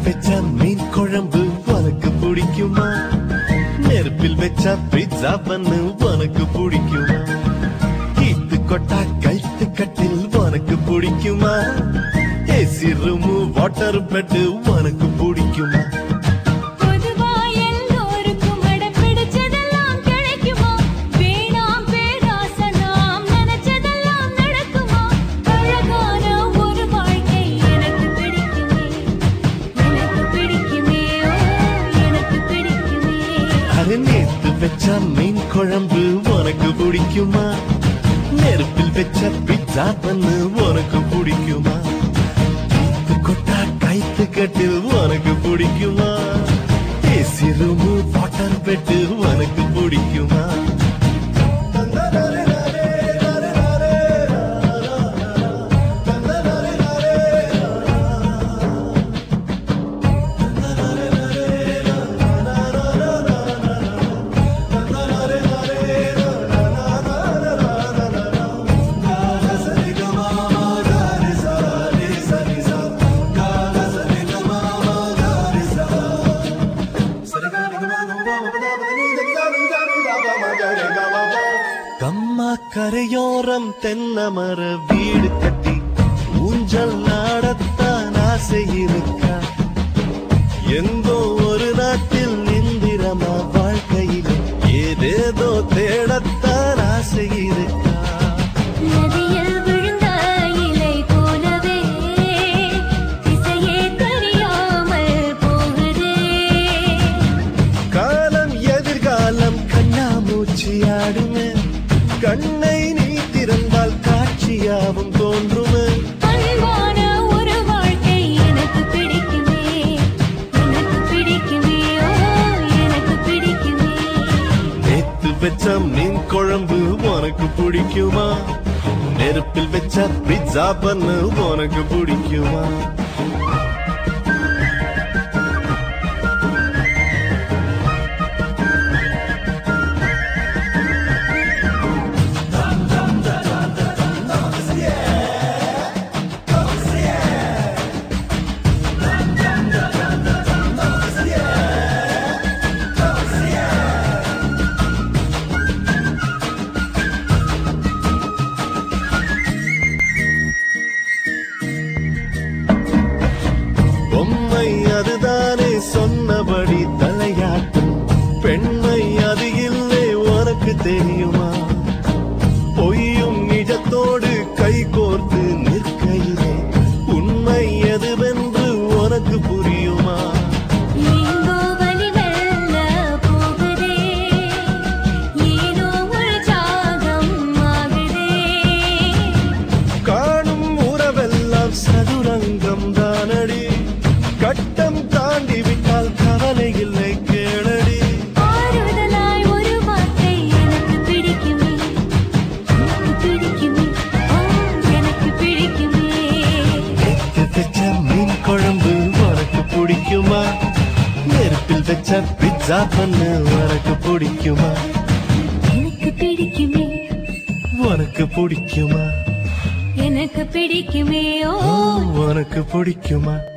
வச்ச மீன் குழம்பு உனக்கு பிடிக்குமா? நெருப்பில் வச்ச பீட்சா பண்ணு உனக்கு பிடிக்குமா? கீத்து கொட்டா கைத்து கட்டில் உனக்கு பிடிக்குமா? ஏசி ரூமு வாட்டர் பெட்டு உனக்கு பிடிக்குமா? நேத்து வச்ச மீன் குழம்பு உனக்கு பிடிக்குமா? நெருப்பில் வச்ச பீட்சா பண்ணு உனக்கு பிடிக்குமா? கீத்து கொட்டா கைத்து கட்டில் உனக்கு பிடிக்குமா? ஏசி ரூமு வாட்டர் பெட்டு உனக்கு பிடிக்குமா? கம்மா கரையோரம் தென்னமர வீடு கட்டி ஊஞ்சல் நாடத்தான் ஆசை இருக்கா? எந்தோ ஒரு நாட்டில் இந்திரமா வாழ்க்கையில் ஏதேதோ தேடத்தான் ஆசை இருக்கா? காலம் எதிர்காலம் கண்ணாமூச்சி ஆடுமே, கண்ணை நீ திறந்தால் காட்சியாவும் தோன்றுமே. அன்பான ஒரு வாழ்க்கை எனக்கு பிடிக்குமே, எனக்கு பிடிக்குமே, எனக்கு பிடிக்குமே. நேத்து வச்ச மீன் குழம்பு உனக்கு பிடிக்குமா? நெருப்பில் வச்ச பீட்சா பண்ணு உனக்கு பிடிக்குமா? பொம்மை அதுதானே சொன்னபடி தலையாட்டும், பெண்மை அது இல்லை உனக்கு தெரியுமா? பொய்யும் நிஜத்தோடு கை கோர்த்து நிற்கையிலே உண்மை எதுவென்று உனக்கு புரியுமா? காணும் உறவெல்லாம் சதுரங்கம் தானடி, கட்டம் தாண்டி விட்டால் கவலை இல்லை கேளடி. ஆறுதலாய் ஒரு வார்த்தை எனக்கு பிடிக்குமே, எனக்கு பிடிக்குமே, எனக்கு பிடிக்குமே. நேத்து வச்ச மீன் குழம்பு உனக்கு பிடிக்குமா? நெருப்பில் வச்ச பீட்சா பண்ணு உனக்கு பிடிக்குமா? எனக்கு பிடிக்குமே, உனக்கு பிடிக்குமா? எனக்கு பிடிக்குமே, உனக்கு பிடிக்குமா?